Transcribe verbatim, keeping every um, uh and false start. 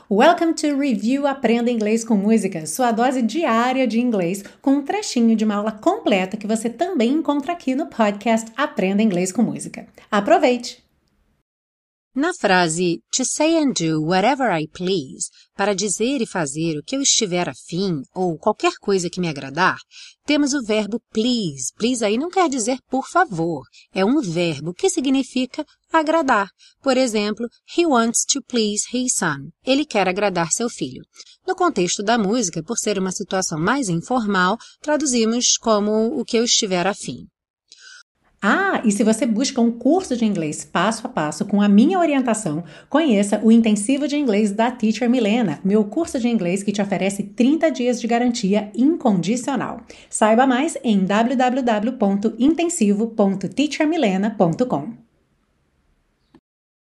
Welcome to Review Aprenda Inglês com Música, sua dose diária de inglês, com um trechinho de uma aula completa que você também encontra aqui no podcast Aprenda Inglês com Música. Aproveite! Na frase to say and do whatever I please, para dizer e fazer o que eu estiver afim ou qualquer coisa que me agradar, temos o verbo please. Please aí não quer dizer por favor, é um verbo que significa agradar. Por exemplo, he wants to please his son. Ele quer agradar seu filho. No contexto da música, por ser uma situação mais informal, traduzimos como o que eu estiver afim. Ah, e se você busca um curso de inglês passo a passo com a minha orientação, conheça o Intensivo de Inglês da Teacher Milena, meu curso de inglês que te oferece trinta dias de garantia incondicional. Saiba mais em w w w ponto intensivo ponto teacher milena ponto com.